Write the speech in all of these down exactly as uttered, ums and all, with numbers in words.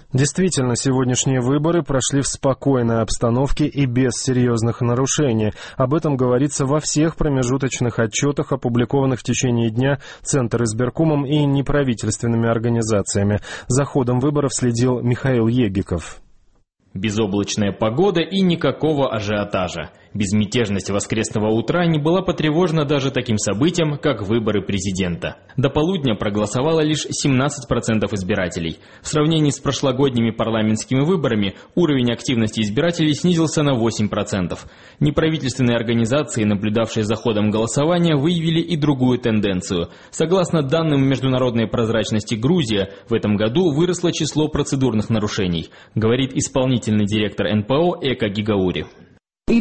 Действительно, сегодняшние выборы прошли в спокойной обстановке и без серьезных нарушений. Об этом говорится во всех промежуточных отчетах, опубликованных в течение дня Центризбиркомом и неправительственными организациями. За ходом выборов следил Михаил Егиков. Безоблачная погода и никакого ажиотажа. Безмятежность воскресного утра не была потревожена даже таким событием, как выборы президента. До полудня проголосовало лишь семнадцать процентов избирателей. В сравнении с прошлогодними парламентскими выборами уровень активности избирателей снизился на восемь процентов. Неправительственные организации, наблюдавшие за ходом голосования, выявили и другую тенденцию. Согласно данным международной прозрачности Грузия, в этом году выросло число процедурных нарушений, говорит исполнительный директор эн пэ о Эка Гигаури. В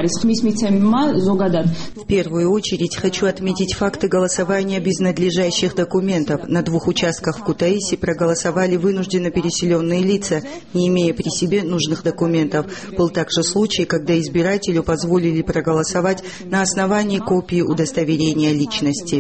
первую очередь хочу отметить факты голосования без надлежащих документов. На двух участках в Кутаиси проголосовали вынужденно переселенные лица, не имея при себе нужных документов. Был также случай, когда избирателю позволили проголосовать на основании копии удостоверения личности.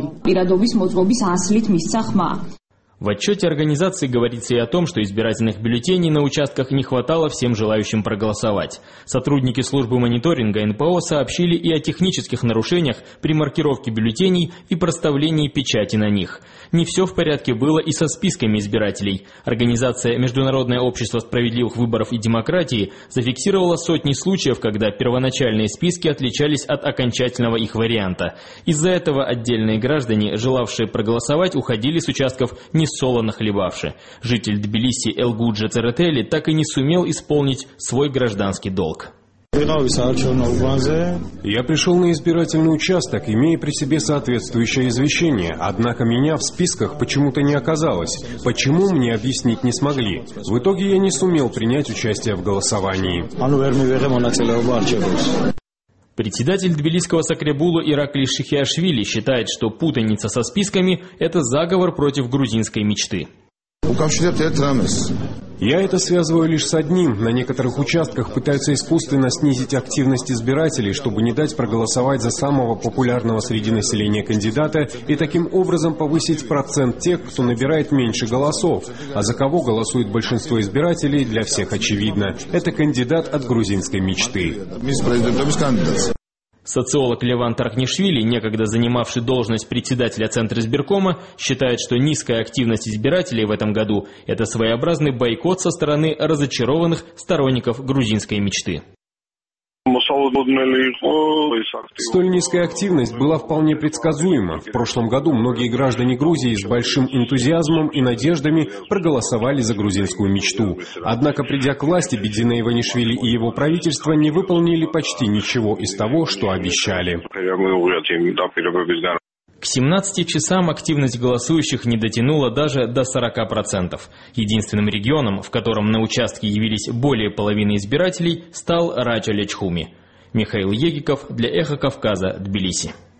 В отчете организации говорится и о том, что избирательных бюллетеней на участках не хватало всем желающим проголосовать. Сотрудники службы мониторинга эн пэ о сообщили и о технических нарушениях при маркировке бюллетеней и проставлении печати на них. Не все в порядке было и со списками избирателей. Организация «Международное общество справедливых выборов и демократии» зафиксировала сотни случаев, когда первоначальные списки отличались от окончательного их варианта. Из-за этого отдельные граждане, желавшие проголосовать, уходили с участков не солоно хлебавши. Житель Тбилиси Элгуджа Церетели так и не сумел исполнить свой гражданский долг. Я пришел на избирательный участок, имея при себе соответствующее извещение, однако меня в списках почему-то не оказалось. Почему, мне объяснить не смогли. В итоге я не сумел принять участие в голосовании. Председатель Тбилисского Сакребулу Иракли Шихиашвили считает, что путаница со списками – это заговор против грузинской мечты. Я это связываю лишь с одним. На некоторых участках пытаются искусственно снизить активность избирателей, чтобы не дать проголосовать за самого популярного среди населения кандидата и таким образом повысить процент тех, кто набирает меньше голосов. А за кого голосует большинство избирателей, для всех очевидно. Это кандидат от грузинской мечты. Социолог Леван Тархнишвили, некогда занимавший должность председателя Центризбиркома, считает, что низкая активность избирателей в этом году – это своеобразный бойкот со стороны разочарованных сторонников грузинской мечты. Столь низкая активность была вполне предсказуема. В прошлом году многие граждане Грузии с большим энтузиазмом и надеждами проголосовали за грузинскую мечту. Однако, придя к власти, Бедзина Иванишвили и его правительство не выполнили почти ничего из того, что обещали. К семнадцати часам активность голосующих не дотянула даже до сорока процентов. Единственным регионом, в котором на участке явились более половины избирателей, стал Раджа-Лечхуми. Михаил Егиков для Эхо Кавказа, Тбилиси.